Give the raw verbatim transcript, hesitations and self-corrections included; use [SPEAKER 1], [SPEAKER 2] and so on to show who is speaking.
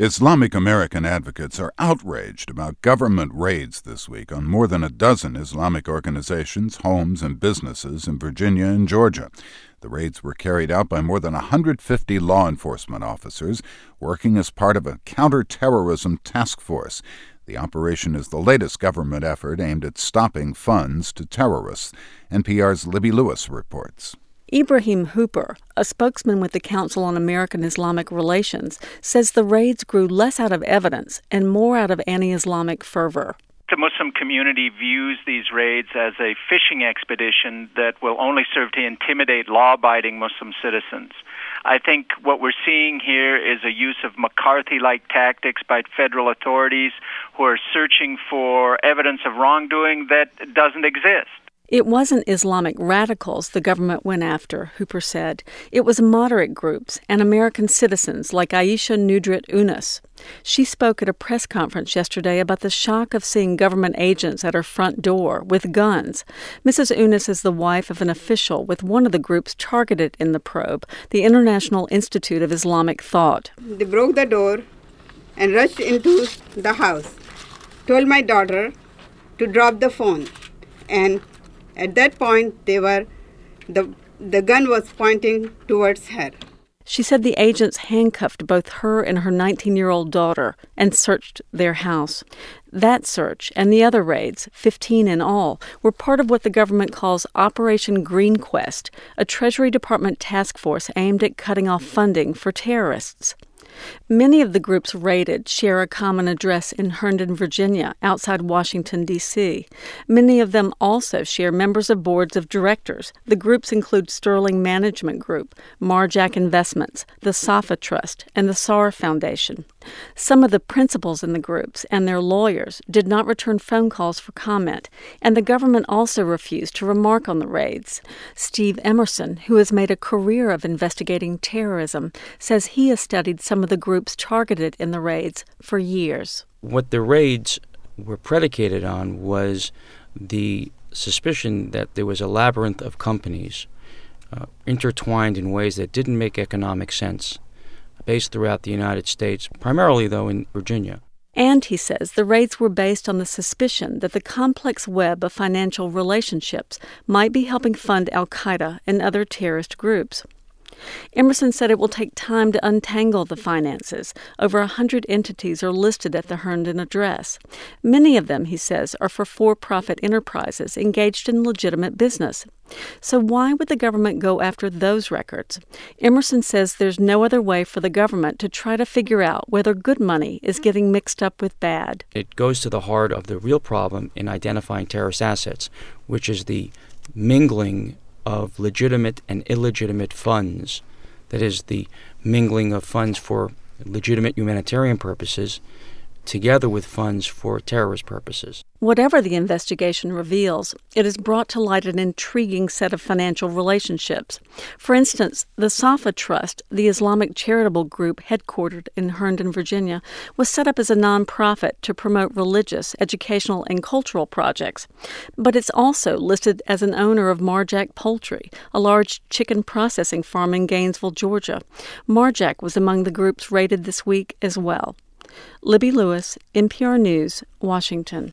[SPEAKER 1] Islamic American advocates are outraged about government raids this week on more than a dozen Islamic organizations, homes, and businesses in Virginia and Georgia. The raids were carried out by more than one hundred fifty law enforcement officers working as part of a counterterrorism task force. The operation is the latest government effort aimed at stopping funds to terrorists. N P R's Libby Lewis reports.
[SPEAKER 2] Ibrahim Hooper, a spokesman with the Council on American Islamic Relations, says the raids grew less out of evidence and more out of anti-Islamic fervor.
[SPEAKER 3] The Muslim community views these raids as a fishing expedition that will only serve to intimidate law-abiding Muslim citizens. I think what we're seeing here is a use of McCarthy-like tactics by federal authorities who are searching for evidence of wrongdoing that doesn't exist.
[SPEAKER 2] It wasn't Islamic radicals the government went after, Hooper said. It was moderate groups and American citizens like Aisha Nudrat Unas. She spoke at a press conference yesterday about the shock of seeing government agents at her front door with guns. Missus Unas is the wife of an official with one of the groups targeted in the probe, the International Institute of Islamic Thought.
[SPEAKER 4] They broke the door and rushed into the house, told my daughter to drop the phone, and at that point, they were the the gun was pointing towards her.
[SPEAKER 2] She said the agents handcuffed both her and her nineteen-year-old daughter and searched their house. That search and the other raids, fifteen in all, were part of what the government calls Operation Green Quest, a Treasury Department task force aimed at cutting off funding for terrorists. Many of the groups raided share a common address in Herndon, Virginia, outside Washington, D C Many of them also share members of boards of directors. The groups include Sterling Management Group, Marjack Investments, the Safa Trust, and the S A R Foundation. Some of the principals in the groups and their lawyers did not return phone calls for comment, and the government also refused to remark on the raids. Steve Emerson, who has made a career of investigating terrorism, says he has studied some of the groups targeted in the raids for years.
[SPEAKER 5] What the raids were predicated on was the suspicion that there was a labyrinth of companies uh, intertwined in ways that didn't make economic sense, based throughout the United States, primarily, though, in Virginia.
[SPEAKER 2] And, he says, the raids were based on the suspicion that the complex web of financial relationships might be helping fund al-Qaeda and other terrorist groups. Emerson said it will take time to untangle the finances. Over a hundred entities are listed at the Herndon address. Many of them, he says, are for for-profit enterprises engaged in legitimate business. So why would the government go after those records? Emerson says there's no other way for the government to try to figure out whether good money is getting mixed up with bad.
[SPEAKER 5] It goes to the heart of the real problem in identifying terrorist assets, which is the mingling of legitimate and illegitimate funds. That is, the mingling of funds for legitimate humanitarian purposes together with funds for terrorist purposes.
[SPEAKER 2] Whatever the investigation reveals, it has brought to light an intriguing set of financial relationships. For instance, the Safa Trust, the Islamic charitable group headquartered in Herndon, Virginia, was set up as a nonprofit to promote religious, educational, and cultural projects. But it's also listed as an owner of Marjack Poultry, a large chicken processing farm in Gainesville, Georgia. Marjack was among the groups raided this week as well. Libby Lewis, N P R News, Washington.